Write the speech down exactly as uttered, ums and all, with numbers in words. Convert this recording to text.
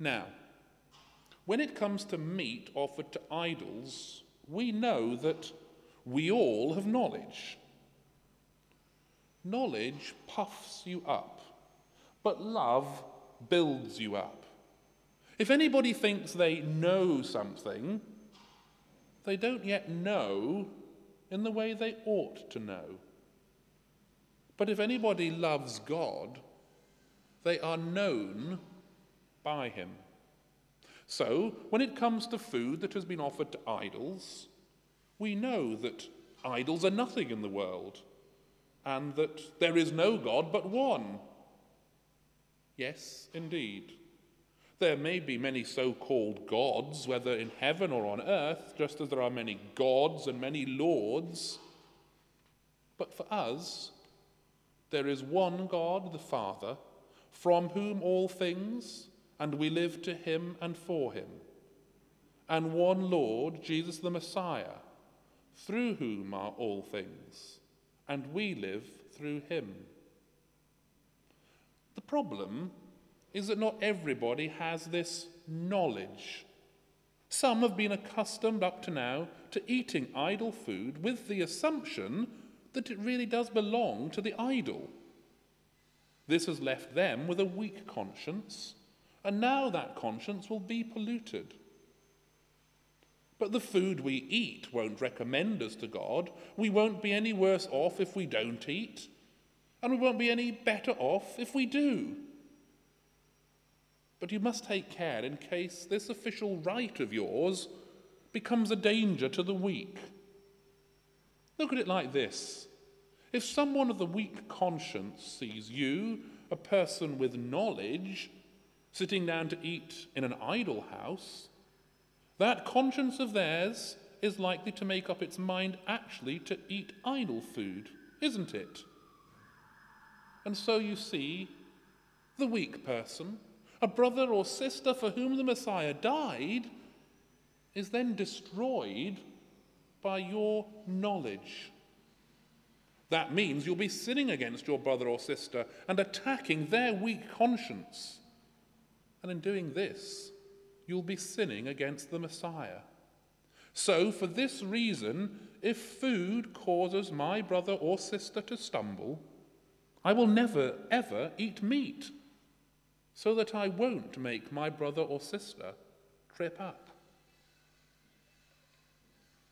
Now, when it comes to meat offered to idols, we know that we all have knowledge. Knowledge puffs you up, but love builds you up. If anybody thinks they know something, they don't yet know in the way they ought to know. But if anybody loves God, they are known by him. So, when it comes to food that has been offered to idols, we know that idols are nothing in the world, and that there is no God but one. Yes, indeed. There may be many so-called gods, whether in heaven or on earth, just as there are many gods and many lords. But for us, there is one God, the Father, from whom all things, and we live to him and for him, and one Lord, Jesus the Messiah, through whom are all things, and we live through him. The problem is that not everybody has this knowledge. Some have been accustomed up to now to eating idol food with the assumption that it really does belong to the idol. This has left them with a weak conscience, and now that conscience will be polluted. But the food we eat won't recommend us to God. We won't be any worse off if we don't eat, and we won't be any better off if we do. But you must take care in case this official right of yours becomes a danger to the weak. Look at it like this. If someone of the weak conscience sees you, a person with knowledge, sitting down to eat in an idol house, that conscience of theirs is likely to make up its mind actually to eat idol food, isn't it? And so you see, the weak person, a brother or sister for whom the Messiah died, is then destroyed by your knowledge. That means you'll be sinning against your brother or sister and attacking their weak conscience. And in doing this, you'll be sinning against the Messiah. So, for this reason, if food causes my brother or sister to stumble, I will never, ever eat meat, so that I won't make my brother or sister trip up.